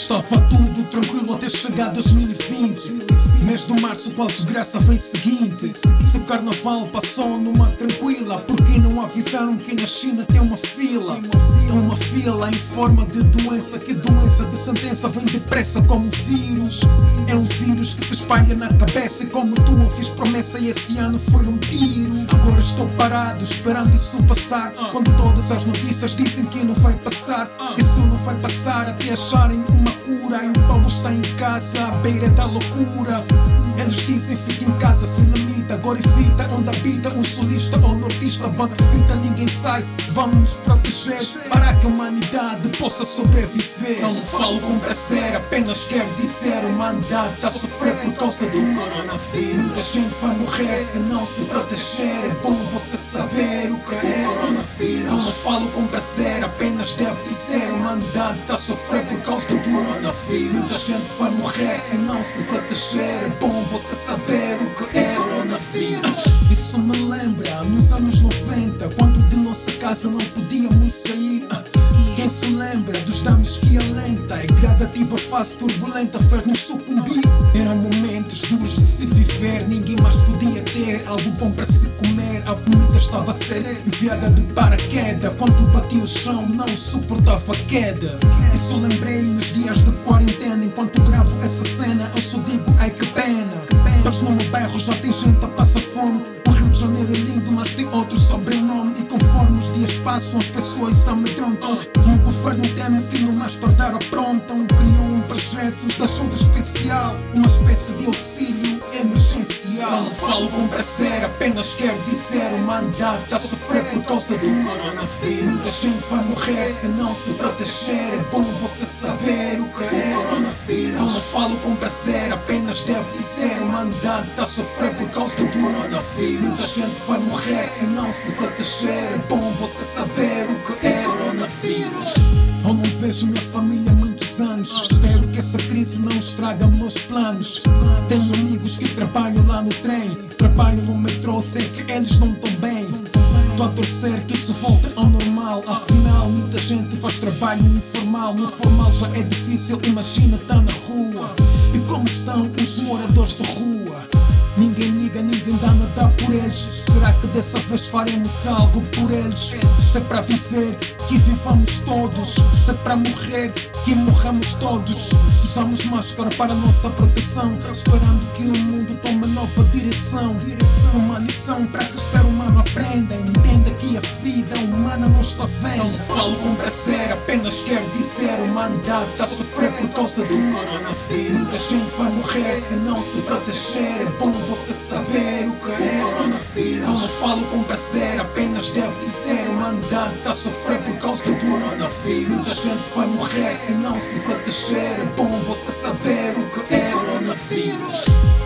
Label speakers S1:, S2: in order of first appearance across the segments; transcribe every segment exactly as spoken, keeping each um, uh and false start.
S1: Estava tudo tranquilo até chegar dois mil e vinte. Mês de março, qual desgraça vem seguinte? Se o carnaval passou numa tranquila, por que não avisaram que na China tem uma fila? Uma fila em forma de doença. Que doença de sentença vem depressa como vírus. É um vírus que se espalha na cabeça. E como tu ouvis promessa e esse ano foi um tiro. Agora estou parado esperando isso passar, quando todas as notícias dizem que não vai passar. Isso não vai passar até acharem uma cura. E o povo está em casa à beira da loucura. Eles dizem fica em casa, se limita. Agora evita onde habita um solista ou nortista. Bota fita, ninguém sai, vamos nos proteger para que a humanidade possa sobreviver. Não falo com prazer, apenas quero dizer: a humanidade está a sofrer por causa do coronavírus. Muita gente vai morrer se não se proteger. É bom você saber o que é coronavírus. Não falo com prazer, apenas devo dizer: a humanidade está a sofrer por causa do coronavírus. Muita gente vai morrer se não se proteger. É bom você saber o que é coronavírus. Isso me lembra nos anos noventa, quando de nossa casa não podíamos sair. Quem se lembra dos danos que alenta? É gradativa, fase turbulenta, fez-nos sucumbir. Eram momentos duros de se viver, ninguém mais podia ter algo bom para se comer. A comida estava a ser enviada de paraquedas. Quando batia o chão não suportava a queda. Isso lembrei nos dias de quarentena. Enquanto gravo essa cena eu só digo ai que pena. Mas no meu bairro já tem gente a passar fome. O Rio de Janeiro é lindo, mas tem outro sobrenome. E conforme os dias passam as pessoas se amedrontam. E o governo teme que no mais tardar aprontam. Criou um projeto de ajuda especial, uma espécie de auxílio emergencial. Não falo com prazer, apenas quero dizer: a humanidade está a sofrer por causa do coronavírus. Muita gente vai morrer se não se proteger. É bom você saber o que é coronavírus. Não falo com prazer, apenas devo dizer: a humanidade está a sofrer por causa do coronavírus. Muita gente vai morrer se não se proteger. É bom você saber o que é coronavírus. Eu não vejo minha família há muitos anos. Espero que essa crise não estraga meus planos. Tenho amigos que trabalham lá no trem, trabalham no metrô, sei que eles não estão bem. Estou a torcer que isso volte ao normal. Afinal, muita gente faz trabalho informal. No formal já é difícil, imagina tá na rua. E como estão os moradores de rua? Ninguém liga, ninguém dá nada por eles. Será que dessa vez faremos algo por eles? Se é para viver, que vivamos todos. Se é para morrer, que morramos todos. Usamos máscara para nossa proteção, esperando que o mundo tome nova direção. Uma lição para que o ser humano aprenda. Entenda que a vida humana não está vendo. Não falo com prazer, apenas quero dizer: a humanidade está a sofrer por causa do coronavírus. Muita gente vai morrer se não se proteger. É bom você saber o que é coronavírus. Não falo com prazer, apenas devo dizer: a humanidade está a sofrer por causa do coronavírus. Muita gente vai morrer se não se proteger. É bom você saber o que é coronavírus.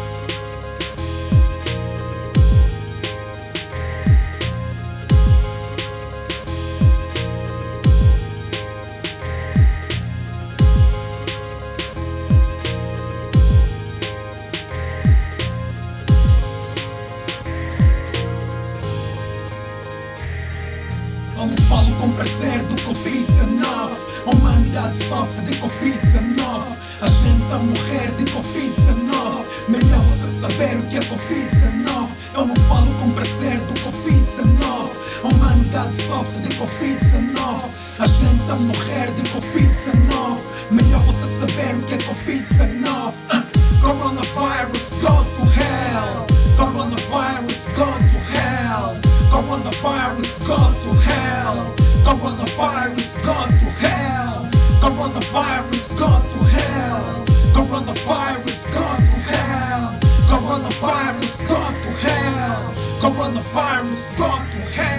S1: Eu não falo com prazer do covid dezenove. A humanidade sofre de covid dezenove. A gente tá a morrer de covid dezenove. Melhor você saber o que é covid dezenove. Eu não falo com prazer do covid dezenove. A humanidade sofre de covid dezenove. A gente tá a morrer de covid dezenove. Melhor você saber o que é covid dezenove. uh, Coronavirus, go to hell. Coronavirus, go to hell. Coronavirus, go to hell. Coronavirus, go to hell. Coronavirus, go to hell. Coronavirus, go to hell. Coronavirus, go to hell. Coronavirus, go to hell.